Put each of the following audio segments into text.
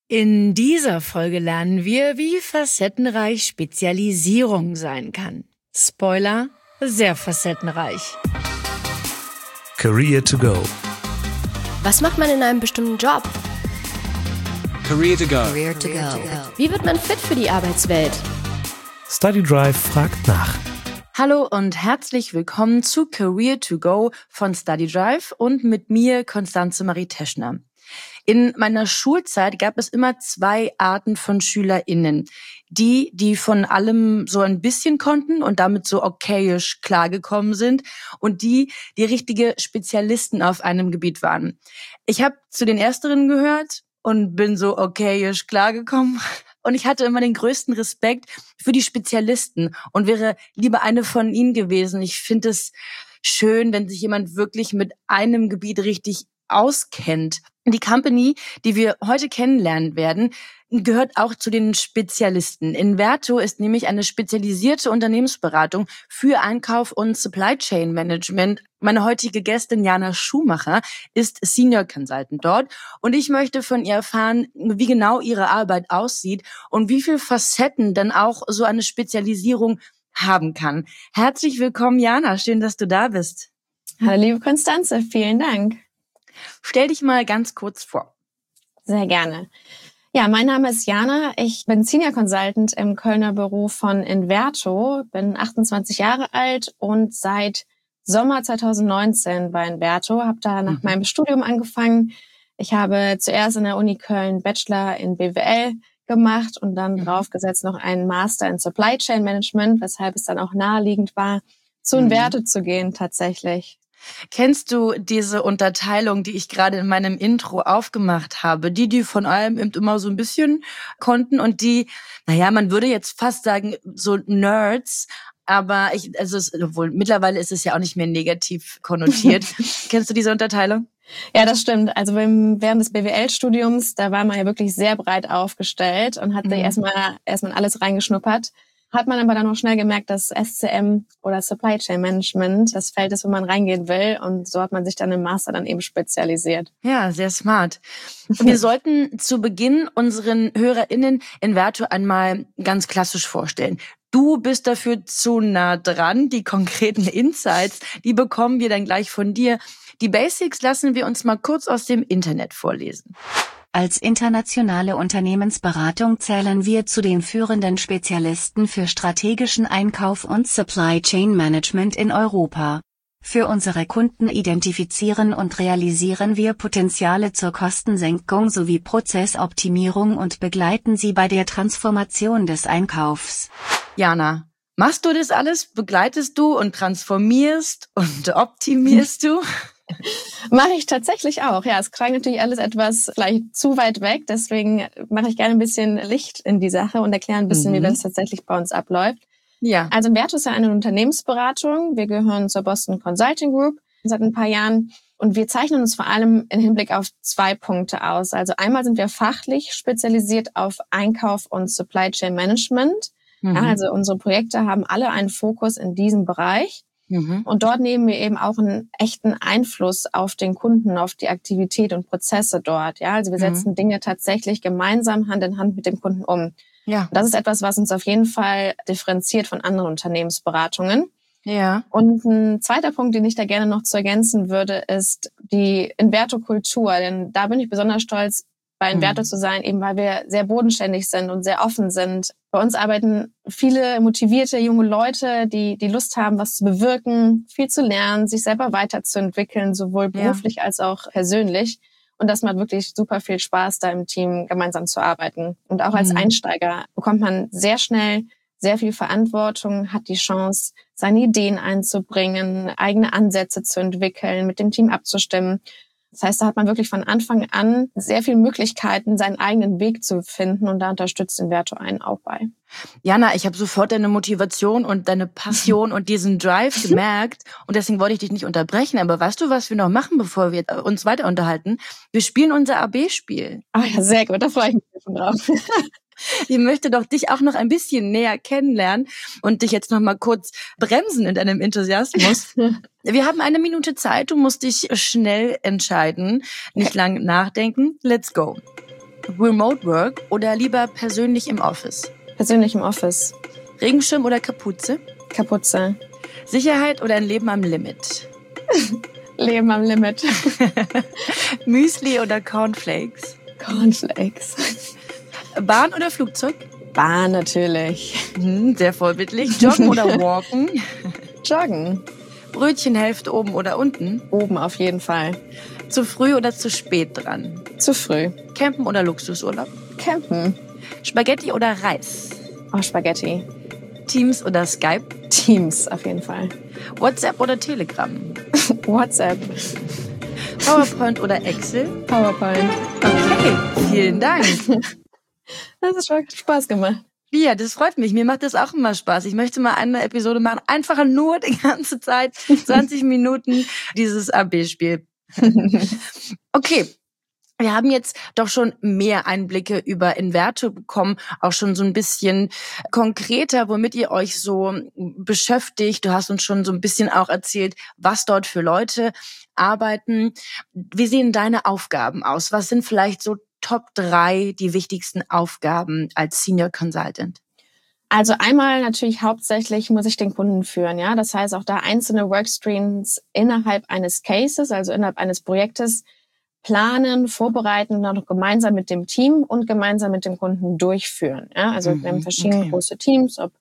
In dieser Folge lernen wir, wie facettenreich Spezialisierung sein kann. Spoiler, sehr facettenreich. Career to go. Was macht man in einem bestimmten Job? Career to go. Career to go. Wie wird man fit für die Arbeitswelt? StudyDrive fragt nach. Hallo und herzlich willkommen zu Career to go von StudyDrive und mit mir Constanze Marie Teschner. In meiner Schulzeit gab es immer zwei Arten von SchülerInnen. Die von allem so ein bisschen konnten und damit so okayisch klargekommen sind und die richtige Spezialisten auf einem Gebiet waren. Ich habe zu den Ersteren gehört und bin so okayisch klargekommen. Und ich hatte immer den größten Respekt für die Spezialisten und wäre lieber eine von ihnen gewesen. Ich finde es schön, wenn sich jemand wirklich mit einem Gebiet richtig auskennt. Die Company, die wir heute kennenlernen werden, gehört auch zu den Spezialisten. Inverto ist nämlich eine spezialisierte Unternehmensberatung für Einkauf und Supply Chain Management. Meine heutige Gästin Jana Schumacher ist Senior Consultant dort und ich möchte von ihr erfahren, wie genau ihre Arbeit aussieht und wie viele Facetten dann auch so eine Spezialisierung haben kann. Herzlich willkommen, Jana. Schön, dass du da bist. Hallo, liebe Constanze. Vielen Dank. Stell dich mal ganz kurz vor. Sehr gerne. Ja, mein Name ist Jana. Ich bin Senior Consultant im Kölner Büro von Inverto, bin 28 Jahre alt und seit Sommer 2019 bei Inverto, habe da nach meinem Studium angefangen. Ich habe zuerst in der Uni Köln Bachelor in BWL gemacht und dann draufgesetzt noch einen Master in Supply Chain Management, weshalb es dann auch naheliegend war, zu Inverto zu gehen tatsächlich. Kennst du diese Unterteilung, die ich gerade in meinem Intro aufgemacht habe? Die von allem eben immer so ein bisschen konnten und die, man würde jetzt fast sagen, so Nerds, aber obwohl mittlerweile ist es ja auch nicht mehr negativ konnotiert. Kennst du diese Unterteilung? Ja, das stimmt. Also während des BWL-Studiums, da war man ja wirklich sehr breit aufgestellt und hat sich erstmal alles reingeschnuppert. Hat man aber dann auch schnell gemerkt, dass SCM oder Supply Chain Management das Feld ist, wo man reingehen will. Und so hat man sich dann im Master dann eben spezialisiert. Ja, sehr smart. Wir sollten zu Beginn unseren HörerInnen Inverto einmal ganz klassisch vorstellen. Du bist dafür zu nah dran. Die konkreten Insights, die bekommen wir dann gleich von dir. Die Basics lassen wir uns mal kurz aus dem Internet vorlesen. Als internationale Unternehmensberatung zählen wir zu den führenden Spezialisten für strategischen Einkauf und Supply Chain Management in Europa. Für unsere Kunden identifizieren und realisieren wir Potenziale zur Kostensenkung sowie Prozessoptimierung und begleiten sie bei der Transformation des Einkaufs. Jana, machst du das alles? Begleitest du und transformierst und optimierst du? Mache ich tatsächlich auch. Ja, es klang natürlich alles etwas vielleicht zu weit weg. Deswegen mache ich gerne ein bisschen Licht in die Sache und erkläre ein bisschen, wie das tatsächlich bei uns abläuft. Ja. Also Inverto ist ja eine Unternehmensberatung. Wir gehören zur Boston Consulting Group seit ein paar Jahren. Und wir zeichnen uns vor allem im Hinblick auf zwei Punkte aus. Also einmal sind wir fachlich spezialisiert auf Einkauf und Supply Chain Management. Ja, also unsere Projekte haben alle einen Fokus in diesem Bereich. Und dort nehmen wir eben auch einen echten Einfluss auf den Kunden, auf die Aktivität und Prozesse dort. Ja, also wir setzen Dinge tatsächlich gemeinsam Hand in Hand mit dem Kunden um. Ja. Und das ist etwas, was uns auf jeden Fall differenziert von anderen Unternehmensberatungen. Ja. Und ein zweiter Punkt, den ich da gerne noch zu ergänzen würde, ist die Inverto-Kultur. Denn da bin ich besonders stolz, bei Inverto zu sein, eben weil wir sehr bodenständig sind und sehr offen sind. Bei uns arbeiten viele motivierte junge Leute, die Lust haben, was zu bewirken, viel zu lernen, sich selber weiterzuentwickeln, sowohl beruflich als auch persönlich. Und das macht wirklich super viel Spaß, da im Team gemeinsam zu arbeiten. Und auch als Einsteiger bekommt man sehr schnell sehr viel Verantwortung, hat die Chance, seine Ideen einzubringen, eigene Ansätze zu entwickeln, mit dem Team abzustimmen. Das heißt, da hat man wirklich von Anfang an sehr viele Möglichkeiten, seinen eigenen Weg zu finden und da unterstützt Inverto einen auch bei. Jana, ich habe sofort deine Motivation und deine Passion und diesen Drive gemerkt und deswegen wollte ich dich nicht unterbrechen. Aber weißt du, was wir noch machen, bevor wir uns weiter unterhalten? Wir spielen unser AB-Spiel. Ah ja, sehr gut, da freue ich mich schon drauf. Ich möchte doch dich auch noch ein bisschen näher kennenlernen und dich jetzt noch mal kurz bremsen in deinem Enthusiasmus. Wir haben 1 Minute Zeit, du musst dich schnell entscheiden, nicht lang nachdenken. Let's go. Remote Work oder lieber persönlich im Office? Persönlich im Office. Regenschirm oder Kapuze? Kapuze. Sicherheit oder ein Leben am Limit? Leben am Limit. Müsli oder Cornflakes? Cornflakes. Bahn oder Flugzeug? Bahn natürlich. Sehr vorbildlich. Joggen oder walken? Joggen. Brötchenhälfte oben oder unten? Oben auf jeden Fall. Zu früh oder zu spät dran? Zu früh. Campen oder Luxusurlaub? Campen. Spaghetti oder Reis? Oh, Spaghetti. Teams oder Skype? Teams auf jeden Fall. WhatsApp oder Telegram? WhatsApp. PowerPoint oder Excel? PowerPoint. Okay, vielen Dank. Das hat schon Spaß gemacht. Ja, das freut mich. Mir macht das auch immer Spaß. Ich möchte mal eine Episode machen, einfach nur die ganze Zeit, 20 Minuten, dieses AB-Spiel. Okay. Wir haben jetzt doch schon mehr Einblicke über Inverto bekommen, auch schon so ein bisschen konkreter, womit ihr euch so beschäftigt. Du hast uns schon so ein bisschen auch erzählt, was dort für Leute arbeiten. Wie sehen deine Aufgaben aus? Was sind vielleicht so Top 3 die wichtigsten Aufgaben als Senior Consultant? Also einmal natürlich hauptsächlich muss ich den Kunden führen, ja. Das heißt auch da einzelne Workstreams innerhalb eines Cases, also innerhalb eines Projektes planen, vorbereiten und dann auch gemeinsam mit dem Team und gemeinsam mit dem Kunden durchführen. Ja? Also wir haben verschiedene große Teams, ob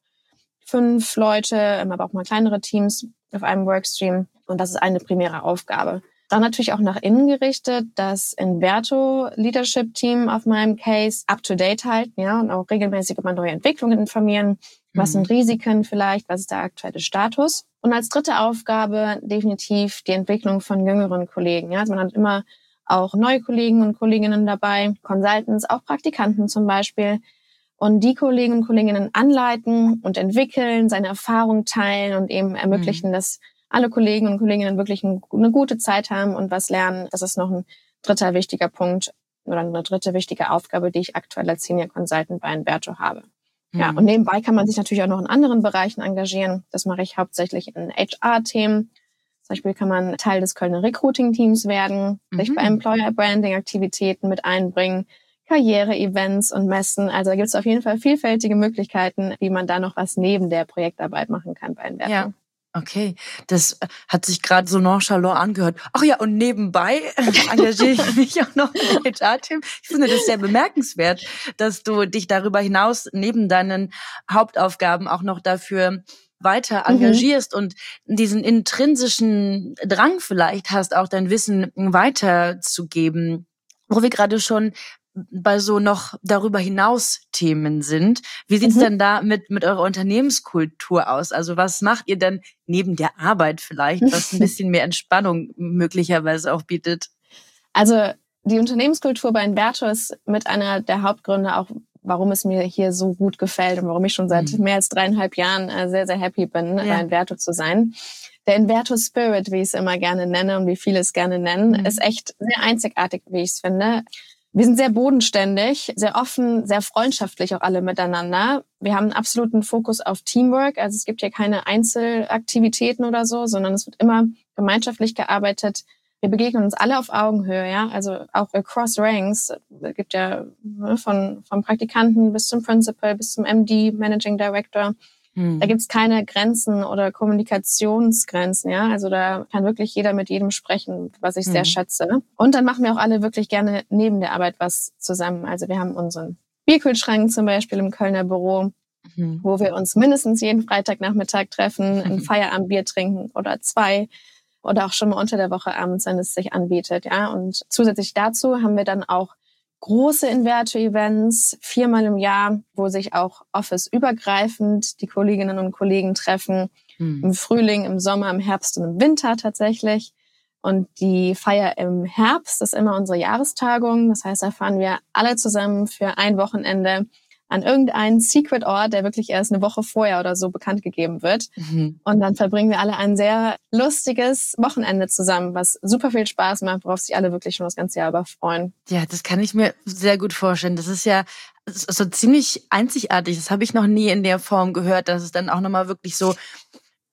5 Leute, aber auch mal kleinere Teams auf einem Workstream. Und das ist eine primäre Aufgabe. Dann natürlich auch nach innen gerichtet, das Inverto Leadership Team auf meinem Case up-to-date halten, ja, und auch regelmäßig über neue Entwicklungen informieren. Was sind Risiken vielleicht? Was ist der aktuelle Status? Und als dritte Aufgabe definitiv die Entwicklung von jüngeren Kollegen. Ja? Also man hat immer auch neue Kollegen und Kolleginnen dabei, Consultants, auch Praktikanten zum Beispiel. Und die Kollegen und Kolleginnen anleiten und entwickeln, seine Erfahrungen teilen und eben ermöglichen, dass alle Kollegen und Kolleginnen wirklich eine gute Zeit haben und was lernen. Das ist noch ein dritter wichtiger Punkt oder eine dritte wichtige Aufgabe, die ich aktuell als Senior Consultant bei Inverto habe. Ja, und nebenbei kann man sich natürlich auch noch in anderen Bereichen engagieren. Das mache ich hauptsächlich in HR-Themen. Zum Beispiel kann man Teil des Kölner Recruiting-Teams werden, sich bei Employer-Branding-Aktivitäten mit einbringen, Karriere-Events und Messen. Also da gibt es auf jeden Fall vielfältige Möglichkeiten, wie man da noch was neben der Projektarbeit machen kann bei Inverto. Ja. Okay, das hat sich gerade so nonchalant angehört. Ach ja, und nebenbei engagiere ich mich auch noch im HR-Team. Ich finde das sehr bemerkenswert, dass du dich darüber hinaus neben deinen Hauptaufgaben auch noch dafür weiter engagierst und diesen intrinsischen Drang vielleicht hast, auch dein Wissen weiterzugeben. Wo wir gerade schon bei so noch darüber hinaus Themen sind. Wie sieht's denn da mit eurer Unternehmenskultur aus? Also was macht ihr denn neben der Arbeit vielleicht, was ein bisschen mehr Entspannung möglicherweise auch bietet? Also die Unternehmenskultur bei Inverto ist mit einer der Hauptgründe auch, warum es mir hier so gut gefällt und warum ich schon seit mehr als 3,5 Jahren sehr, sehr happy bin, bei Inverto zu sein. Der Inverto Spirit, wie ich es immer gerne nenne und wie viele es gerne nennen, ist echt sehr einzigartig, wie ich es finde. Wir sind sehr bodenständig, sehr offen, sehr freundschaftlich auch alle miteinander. Wir haben einen absoluten Fokus auf Teamwork. Also es gibt hier keine Einzelaktivitäten oder so, sondern es wird immer gemeinschaftlich gearbeitet. Wir begegnen uns alle auf Augenhöhe, ja, also auch across ranks. Es gibt ja vom Praktikanten bis zum Principal, bis zum MD, Managing Director. Da gibt's keine Grenzen oder Kommunikationsgrenzen, ja. Also da kann wirklich jeder mit jedem sprechen, was ich sehr schätze. Und dann machen wir auch alle wirklich gerne neben der Arbeit was zusammen. Also wir haben unseren Bierkühlschrank zum Beispiel im Kölner Büro, wo wir uns mindestens jeden Freitagnachmittag treffen, ein Feierabendbier trinken oder 2 oder auch schon mal unter der Woche abends, wenn es sich anbietet, ja. Und zusätzlich dazu haben wir dann auch große Inverto-Events, 4-mal im Jahr, wo sich auch office-übergreifend die Kolleginnen und Kollegen treffen. Im Frühling, im Sommer, im Herbst und im Winter tatsächlich. Und die Feier im Herbst ist immer unsere Jahrestagung. Das heißt, da fahren wir alle zusammen für ein Wochenende an irgendeinen Secret-Ort, der wirklich erst eine Woche vorher oder so bekannt gegeben wird. Und dann verbringen wir alle ein sehr lustiges Wochenende zusammen, was super viel Spaß macht, worauf sich alle wirklich schon das ganze Jahr über freuen. Ja, das kann ich mir sehr gut vorstellen. Das ist ja so ziemlich einzigartig. Das habe ich noch nie in der Form gehört, dass es dann auch nochmal wirklich so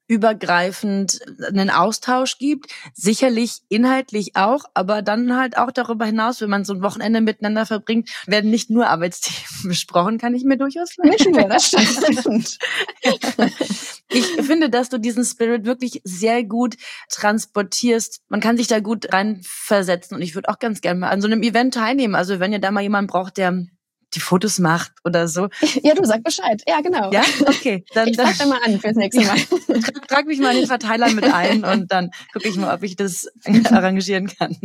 übergreifend einen Austausch gibt. Sicherlich inhaltlich auch, aber dann halt auch darüber hinaus, wenn man so ein Wochenende miteinander verbringt, werden nicht nur Arbeitsthemen besprochen, kann ich mir durchaus Nicht nur, das stimmt. Ich finde, dass du diesen Spirit wirklich sehr gut transportierst. Man kann sich da gut reinversetzen und ich würde auch ganz gerne mal an so einem Event teilnehmen. Also wenn ihr da mal jemanden braucht, der die Fotos macht oder so. Ja, du sag Bescheid. Ja, genau. Ja, okay. Ich frag da mal an fürs nächste Mal. Trag mich mal in den Verteiler mit ein und dann gucke ich mal, ob ich das arrangieren kann.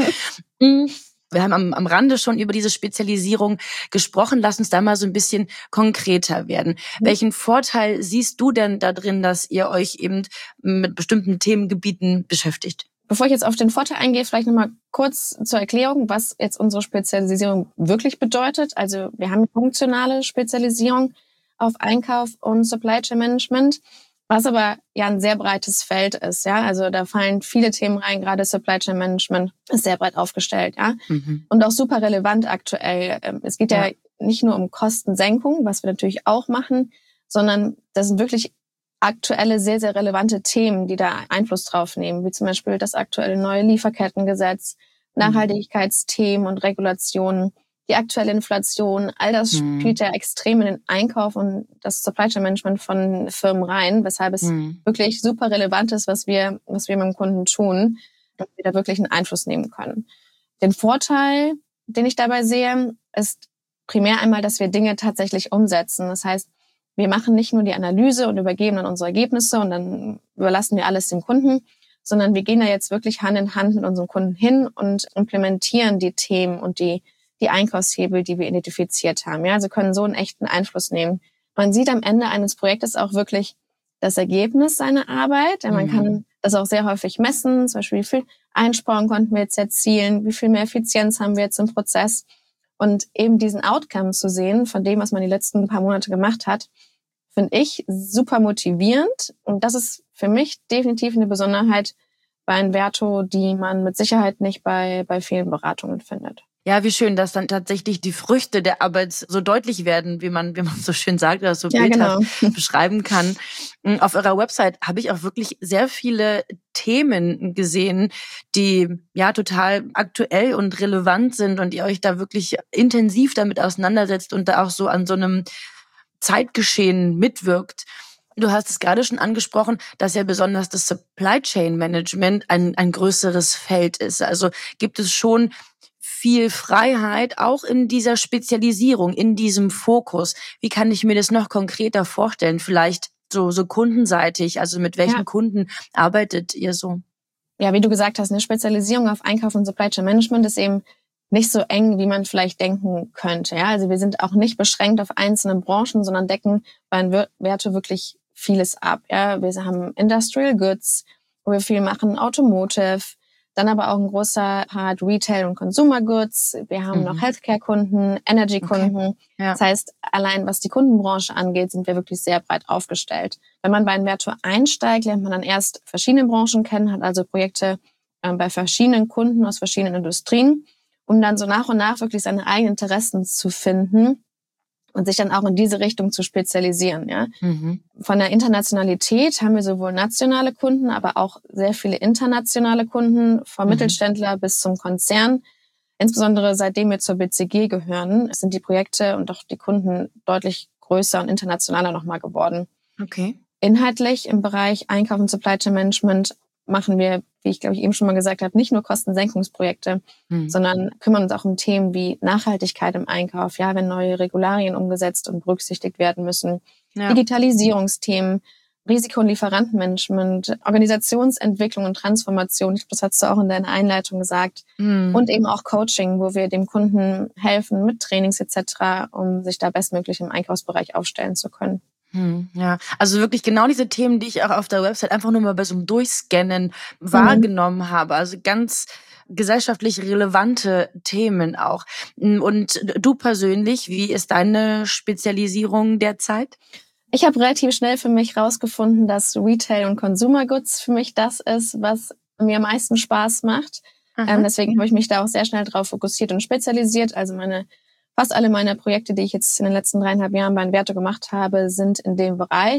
Wir haben am Rande schon über diese Spezialisierung gesprochen. Lass uns da mal so ein bisschen konkreter werden. Welchen Vorteil siehst du denn da drin, dass ihr euch eben mit bestimmten Themengebieten beschäftigt? Bevor ich jetzt auf den Vorteil eingehe, vielleicht nochmal kurz zur Erklärung, was jetzt unsere Spezialisierung wirklich bedeutet. Also wir haben funktionale Spezialisierung auf Einkauf und Supply Chain Management, was aber ja ein sehr breites Feld ist. Ja, also da fallen viele Themen rein, gerade Supply Chain Management ist sehr breit aufgestellt. Ja, und auch super relevant aktuell. Es geht ja nicht nur um Kostensenkung, was wir natürlich auch machen, sondern das sind wirklich aktuelle, sehr, sehr relevante Themen, die da Einfluss drauf nehmen, wie zum Beispiel das aktuelle neue Lieferkettengesetz, Nachhaltigkeitsthemen und Regulationen, die aktuelle Inflation, all das spielt ja extrem in den Einkauf und das Supply Chain Management von Firmen rein, weshalb es wirklich super relevant ist, was wir mit dem Kunden tun und wir da wirklich einen Einfluss nehmen können. Den Vorteil, den ich dabei sehe, ist primär einmal, dass wir Dinge tatsächlich umsetzen. Das heißt, wir machen nicht nur die Analyse und übergeben dann unsere Ergebnisse und dann überlassen wir alles dem Kunden, sondern wir gehen da jetzt wirklich Hand in Hand mit unserem Kunden hin und implementieren die Themen und die Einkaufshebel, die wir identifiziert haben. Ja, also können so einen echten Einfluss nehmen. Man sieht am Ende eines Projektes auch wirklich das Ergebnis seiner Arbeit. Man kann das auch sehr häufig messen, zum Beispiel wie viel Einsparungen konnten wir jetzt erzielen, wie viel mehr Effizienz haben wir jetzt im Prozess. Und eben diesen Outcome zu sehen von dem, was man die letzten paar Monate gemacht hat, finde ich super motivierend. Und das ist für mich definitiv eine Besonderheit bei Inverto, die man mit Sicherheit nicht bei vielen Beratungen findet. Ja, wie schön, dass dann tatsächlich die Früchte der Arbeit so deutlich werden, wie man so schön sagt oder so bildhaft beschreiben kann. Auf eurer Website habe ich auch wirklich sehr viele Themen gesehen, die ja total aktuell und relevant sind und ihr euch da wirklich intensiv damit auseinandersetzt und da auch so an so einem Zeitgeschehen mitwirkt. Du hast es gerade schon angesprochen, dass ja besonders das Supply Chain Management ein größeres Feld ist. Also gibt es schon viel Freiheit, auch in dieser Spezialisierung, in diesem Fokus. Wie kann ich mir das noch konkreter vorstellen? Vielleicht so kundenseitig, also mit welchen Kunden arbeitet ihr so? Ja, wie du gesagt hast, eine Spezialisierung auf Einkauf und Supply Chain Management ist eben nicht so eng, wie man vielleicht denken könnte. Ja, also wir sind auch nicht beschränkt auf einzelne Branchen, sondern decken bei Inverto wirklich vieles ab. Ja, wir haben Industrial Goods, wo wir viel machen, Automotive, dann aber auch ein großer Part Retail und Consumer Goods. Wir haben noch Healthcare-Kunden, Energy-Kunden. Okay. Ja. Das heißt, allein was die Kundenbranche angeht, sind wir wirklich sehr breit aufgestellt. Wenn man bei Inverto einsteigt, lernt man dann erst verschiedene Branchen kennen, hat also Projekte bei verschiedenen Kunden aus verschiedenen Industrien, um dann so nach und nach wirklich seine eigenen Interessen zu finden und sich dann auch in diese Richtung zu spezialisieren. Ja. Von der Internationalität haben wir sowohl nationale Kunden, aber auch sehr viele internationale Kunden, vom Mittelständler bis zum Konzern. Insbesondere seitdem wir zur BCG gehören, sind die Projekte und auch die Kunden deutlich größer und internationaler nochmal geworden. Okay. Inhaltlich im Bereich Einkauf und Supply Chain Management machen wir, wie ich glaube ich eben schon mal gesagt habe, nicht nur Kostensenkungsprojekte, sondern kümmern uns auch um Themen wie Nachhaltigkeit im Einkauf, ja, wenn neue Regularien umgesetzt und berücksichtigt werden müssen, Digitalisierungsthemen, Risiko- und Lieferantenmanagement, Organisationsentwicklung und Transformation, das hast du auch in deiner Einleitung gesagt, und eben auch Coaching, wo wir dem Kunden helfen mit Trainings etc., um sich da bestmöglich im Einkaufsbereich aufstellen zu können. Ja, also wirklich genau diese Themen, die ich auch auf der Website einfach nur mal bei so einem Durchscannen wahrgenommen habe. Also ganz gesellschaftlich relevante Themen auch. Und du persönlich, wie ist deine Spezialisierung derzeit? Ich habe relativ schnell für mich rausgefunden, dass Retail und Consumer Goods für mich das ist, was mir am meisten Spaß macht. Deswegen habe ich mich da auch sehr schnell drauf fokussiert und spezialisiert. Also fast alle meine Projekte, die ich jetzt in den letzten 3,5 Jahren bei Inverto gemacht habe, sind in dem Bereich.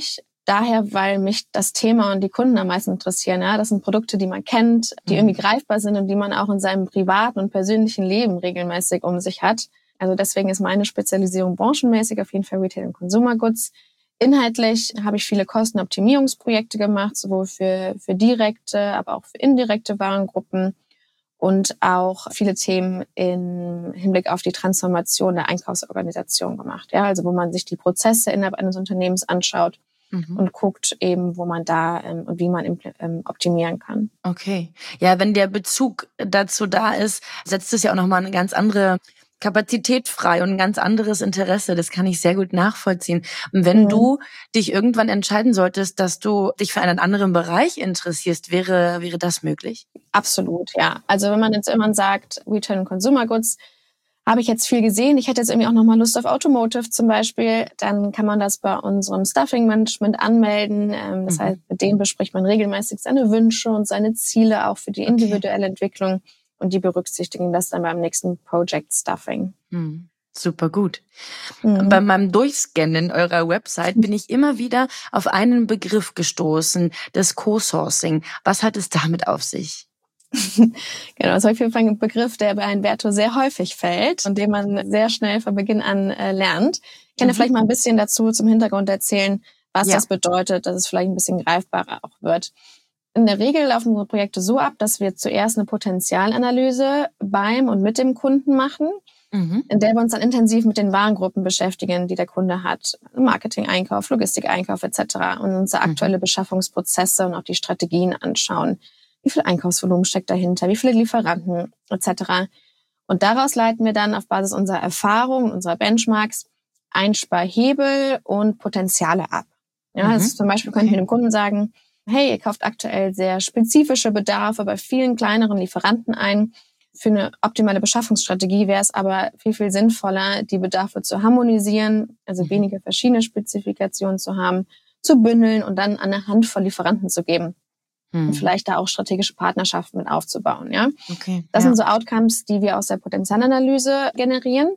daher, weil mich das Thema und die Kunden am meisten interessieren. Ja? Das sind Produkte, die man kennt, die irgendwie greifbar sind und die man auch in seinem privaten und persönlichen Leben regelmäßig um sich hat. Also deswegen ist meine Spezialisierung branchenmäßig auf jeden Fall Retail und Consumer Goods. Inhaltlich habe ich viele Kostenoptimierungsprojekte gemacht, sowohl für direkte, aber auch für indirekte Warengruppen und auch viele Themen im Hinblick auf die Transformation der Einkaufsorganisation gemacht. Ja, also wo man sich die Prozesse innerhalb eines Unternehmens anschaut und guckt eben, wo man da und wie man optimieren kann. Okay. Ja, wenn der Bezug dazu da ist, setzt es ja auch nochmal eine ganz andere Kapazität frei und ein ganz anderes Interesse. Das kann ich sehr gut nachvollziehen. Und wenn du dich irgendwann entscheiden solltest, dass du dich für einen anderen Bereich interessierst, wäre das möglich? Absolut, ja. Also wenn man jetzt immer sagt, Retail und Consumer Goods, habe ich jetzt viel gesehen. Ich hätte jetzt irgendwie auch nochmal Lust auf Automotive zum Beispiel. Dann kann man das bei unserem Staffing Management anmelden. Das heißt, mit denen bespricht man regelmäßig seine Wünsche und seine Ziele auch für die individuelle Entwicklung. Und die berücksichtigen das dann beim nächsten Project Stuffing. Super gut. Bei meinem Durchscannen eurer Website bin ich immer wieder auf einen Begriff gestoßen, das Co-Sourcing. Was hat es damit auf sich? Genau, das ist auf jeden Fall ein Begriff, der bei Inverto sehr häufig fällt und den man sehr schnell von Beginn an lernt. Ich kann dir vielleicht mal ein bisschen dazu zum Hintergrund erzählen, was das bedeutet, dass es vielleicht ein bisschen greifbarer auch wird. In der Regel laufen unsere Projekte so ab, dass wir zuerst eine Potenzialanalyse beim und mit dem Kunden machen, in der wir uns dann intensiv mit den Warengruppen beschäftigen, die der Kunde hat. Marketing, Einkauf, Logistik, Einkauf etc. Und unsere aktuelle Beschaffungsprozesse und auch die Strategien anschauen. Wie viel Einkaufsvolumen steckt dahinter? Wie viele Lieferanten etc. Und daraus leiten wir dann auf Basis unserer Erfahrung, unserer Benchmarks Einsparhebel und Potenziale ab. Ja, also zum Beispiel können wir dem Kunden sagen, hey, ihr kauft aktuell sehr spezifische Bedarfe bei vielen kleineren Lieferanten ein. Für eine optimale Beschaffungsstrategie wäre es aber viel, viel sinnvoller, die Bedarfe zu harmonisieren, also weniger verschiedene Spezifikationen zu haben, zu bündeln und dann an eine Handvoll Lieferanten zu geben. Und vielleicht da auch strategische Partnerschaften mit aufzubauen. Ja? Okay, das sind so Outcomes, die wir aus der Potenzialanalyse generieren.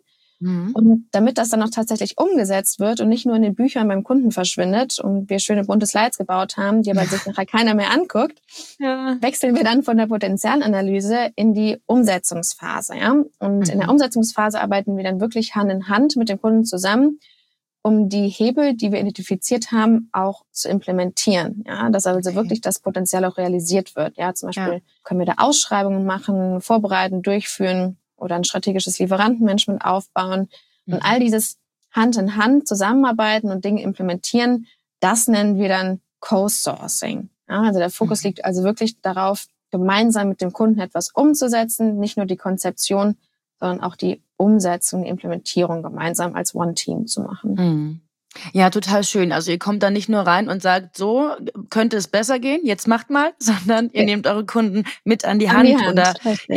Und damit das dann auch tatsächlich umgesetzt wird und nicht nur in den Büchern beim Kunden verschwindet und wir schöne bunte Slides gebaut haben, die aber sich nachher keiner mehr anguckt, wechseln wir dann von der Potenzialanalyse in die Umsetzungsphase. Ja? Und in der Umsetzungsphase arbeiten wir dann wirklich Hand in Hand mit dem Kunden zusammen, um die Hebel, die wir identifiziert haben, auch zu implementieren. Ja, dass also wirklich das Potenzial auch realisiert wird. Ja, zum Beispiel können wir da Ausschreibungen machen, vorbereiten, durchführen oder ein strategisches Lieferantenmanagement aufbauen. Und all dieses Hand in Hand zusammenarbeiten und Dinge implementieren, das nennen wir dann Co-Sourcing. Ja, also der Fokus liegt also wirklich darauf, gemeinsam mit dem Kunden etwas umzusetzen, nicht nur die Konzeption, sondern auch die Umsetzung, die Implementierung gemeinsam als One-Team zu machen. Ja, total schön. Also ihr kommt da nicht nur rein und sagt, so könnte es besser gehen, jetzt macht mal, sondern ihr nehmt eure Kunden mit an die Hand oder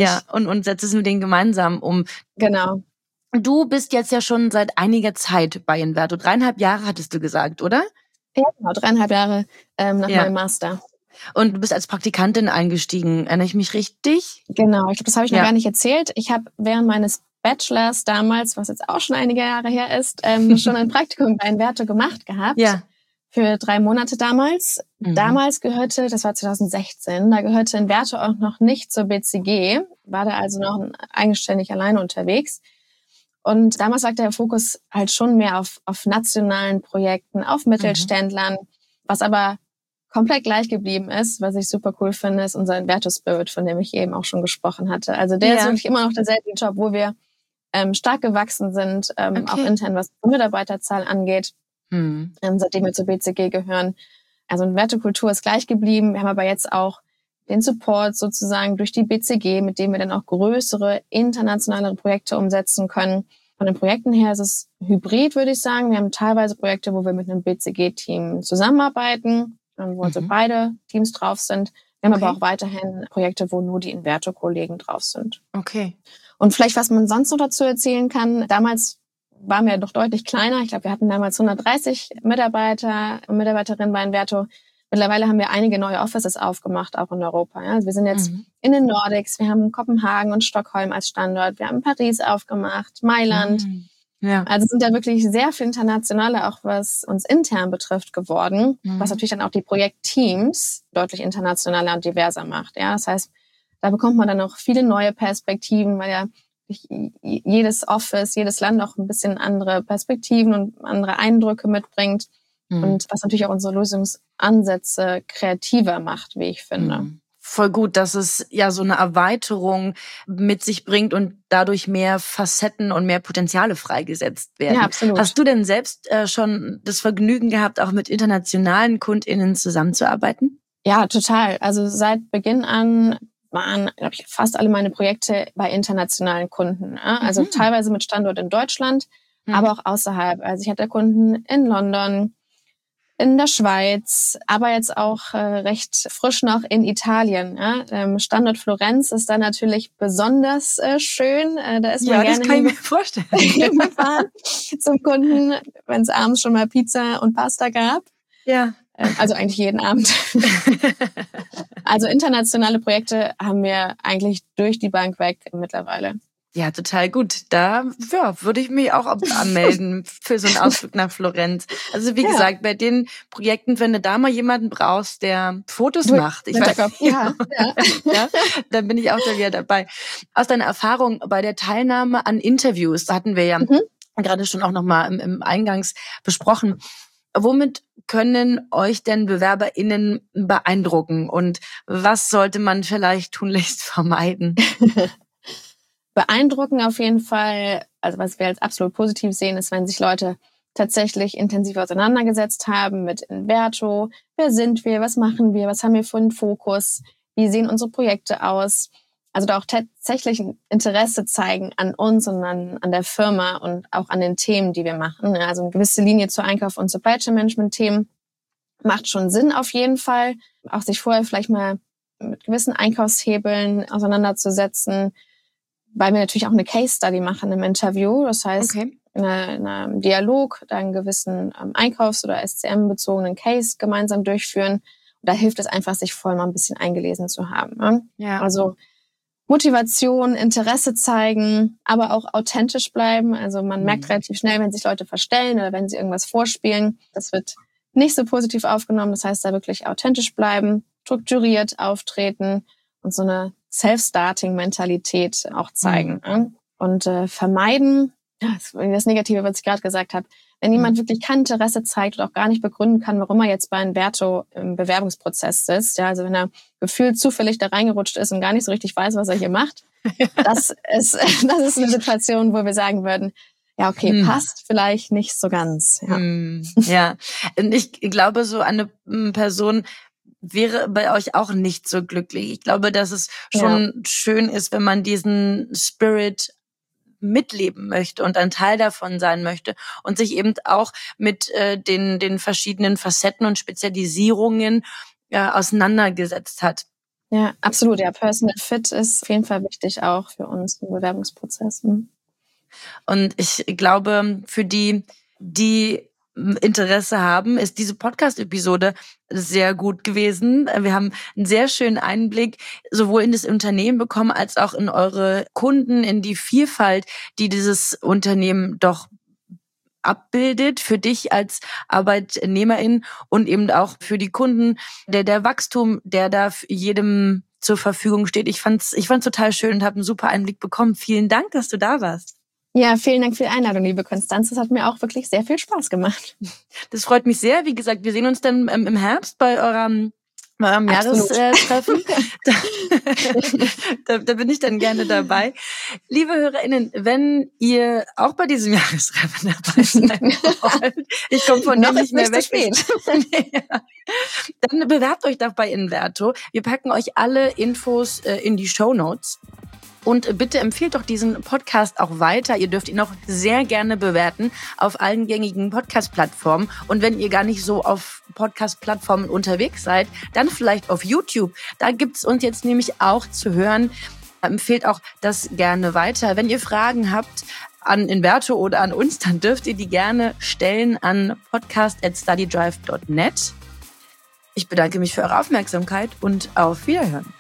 und setzt es mit denen gemeinsam um. Genau. Du bist jetzt ja schon seit einiger Zeit bei Inverto. 3,5 Jahre hattest du gesagt, oder? Ja, genau, 3,5 Jahre nach meinem Master. Und du bist als Praktikantin eingestiegen, erinnere ich mich richtig? Genau, ich glaube, das habe ich noch gar nicht erzählt. Ich habe während meines Bachelors damals, was jetzt auch schon einige Jahre her ist, schon ein Praktikum bei Inverto gemacht gehabt. Ja. Für 3 Monate damals. Damals gehörte, das war 2016, da gehörte Inverto auch noch nicht zur BCG, war da also noch eigenständig alleine unterwegs. Und damals lag der Fokus halt schon mehr auf nationalen Projekten, auf Mittelständlern, was aber komplett gleich geblieben ist, was ich super cool finde, ist unser Inverto Spirit, von dem ich eben auch schon gesprochen hatte. Also der ist wirklich immer noch derselbe Job, wo wir stark gewachsen sind, auch intern, was die Mitarbeiterzahl angeht, seitdem wir zur BCG gehören. Also Inverto-Kultur ist gleich geblieben. Wir haben aber jetzt auch den Support sozusagen durch die BCG, mit dem wir dann auch größere, internationalere Projekte umsetzen können. Von den Projekten her ist es hybrid, würde ich sagen. Wir haben teilweise Projekte, wo wir mit einem BCG-Team zusammenarbeiten, wo also beide Teams drauf sind. Wir haben aber auch weiterhin Projekte, wo nur die Inverto-Kollegen drauf sind. Okay. Und vielleicht, was man sonst noch dazu erzählen kann, damals waren wir doch deutlich kleiner. Ich glaube, wir hatten damals 130 Mitarbeiter und Mitarbeiterinnen bei Inverto. Mittlerweile haben wir einige neue Offices aufgemacht, auch in Europa. Ja. Also wir sind jetzt in den Nordics, wir haben Kopenhagen und Stockholm als Standort, wir haben Paris aufgemacht, Mailand, Ja. Also sind da wirklich sehr viel internationaler, auch was uns intern betrifft, geworden, was natürlich dann auch die Projektteams deutlich internationaler und diverser macht. Ja, das heißt, da bekommt man dann auch viele neue Perspektiven, weil ja jedes Office, jedes Land auch ein bisschen andere Perspektiven und andere Eindrücke mitbringt. Und was natürlich auch unsere Lösungsansätze kreativer macht, wie ich finde. Voll gut, dass es ja so eine Erweiterung mit sich bringt und dadurch mehr Facetten und mehr Potenziale freigesetzt werden. Ja, absolut. Hast du denn selbst schon das Vergnügen gehabt, auch mit internationalen KundInnen zusammenzuarbeiten? Ja, total. Also seit Beginn an waren, glaube ich, fast alle meine Projekte bei internationalen Kunden. Ja? Also teilweise mit Standort in Deutschland, aber auch außerhalb. Also ich hatte Kunden in London, in der Schweiz, aber jetzt auch recht frisch noch in Italien. Ja? Standort Florenz ist da natürlich besonders schön. Da ist man gerne das kann ich mir vorstellen. hingefahren zum Kunden, wenn es abends schon mal Pizza und Pasta gab. Ja. Also eigentlich jeden Abend. Also internationale Projekte haben wir eigentlich durch die Bank weg mittlerweile. Ja, total gut. Da würde ich mich auch anmelden für so einen Ausflug nach Florenz. Also wie gesagt, bei den Projekten, wenn du da mal jemanden brauchst, der Fotos macht, ich weiß, ja, dann bin ich auch da wieder dabei. Aus deiner Erfahrung bei der Teilnahme an Interviews, da hatten wir ja gerade schon auch nochmal im Eingangs besprochen, womit können euch denn BewerberInnen beeindrucken und was sollte man vielleicht tunlichst vermeiden? Beeindrucken auf jeden Fall, also was wir als absolut positiv sehen, ist, wenn sich Leute tatsächlich intensiv auseinandergesetzt haben mit Inverto. Wer sind wir? Was machen wir? Was haben wir für einen Fokus? Wie sehen unsere Projekte aus? Also da auch tatsächlich ein Interesse zeigen an uns und an der Firma und auch an den Themen, die wir machen. Also eine gewisse Linie zu Einkauf- und Supply Chain Management Themen macht schon Sinn auf jeden Fall. Auch sich vorher vielleicht mal mit gewissen Einkaufshebeln auseinanderzusetzen, weil wir natürlich auch eine Case Study machen im Interview. Das heißt, in einem Dialog da einen gewissen Einkaufs- oder SCM-bezogenen Case gemeinsam durchführen. Und da hilft es einfach, sich vorher mal ein bisschen eingelesen zu haben. Ne? Ja. Also Motivation, Interesse zeigen, aber auch authentisch bleiben. Also man merkt relativ schnell, wenn sich Leute verstellen oder wenn sie irgendwas vorspielen. Das wird nicht so positiv aufgenommen. Das heißt, da wirklich authentisch bleiben, strukturiert auftreten und so eine Self-Starting-Mentalität auch zeigen. Und vermeiden, das Negative, was ich gerade gesagt habe, wenn jemand wirklich kein Interesse zeigt und auch gar nicht begründen kann, warum er jetzt bei Inverto im Bewerbungsprozess sitzt, ja, also wenn er gefühlt zufällig da reingerutscht ist und gar nicht so richtig weiß, was er hier macht, das ist eine Situation, wo wir sagen würden, ja, okay, passt vielleicht nicht so ganz. Ja, ja. Und ich glaube, so eine Person wäre bei euch auch nicht so glücklich. Ich glaube, dass es schon schön ist, wenn man diesen Spirit mitleben möchte und ein Teil davon sein möchte und sich eben auch mit den verschiedenen Facetten und Spezialisierungen auseinandergesetzt hat. Ja, absolut. Ja, Personal Fit ist auf jeden Fall wichtig auch für uns im Bewerbungsprozess. Und ich glaube, für die Interesse haben, ist diese Podcast-Episode sehr gut gewesen. Wir haben einen sehr schönen Einblick sowohl in das Unternehmen bekommen, als auch in eure Kunden, in die Vielfalt, die dieses Unternehmen doch abbildet, für dich als Arbeitnehmerin und eben auch für die Kunden, der Wachstum, der da jedem zur Verfügung steht. Ich fand's total schön und habe einen super Einblick bekommen. Vielen Dank, dass du da warst. Ja, vielen Dank für die Einladung, liebe Konstanz. Das hat mir auch wirklich sehr viel Spaß gemacht. Das freut mich sehr. Wie gesagt, wir sehen uns dann im Herbst bei eurem Jahrestreffen. Da bin ich dann gerne dabei. Liebe HörerInnen, wenn ihr auch bei diesem Jahrestreffen dabei sein wollt, ich komme von dem nicht mehr weg. Dann bewerbt euch doch bei Inverto. Wir packen euch alle Infos in die Shownotes. Und bitte empfehlt doch diesen Podcast auch weiter. Ihr dürft ihn auch sehr gerne bewerten auf allen gängigen Podcast-Plattformen. Und wenn ihr gar nicht so auf Podcast-Plattformen unterwegs seid, dann vielleicht auf YouTube. Da gibt's uns jetzt nämlich auch zu hören. Empfehlt auch das gerne weiter. Wenn ihr Fragen habt an Inverto oder an uns, dann dürft ihr die gerne stellen an podcast@studydrive.net. Ich bedanke mich für eure Aufmerksamkeit und auf Wiederhören.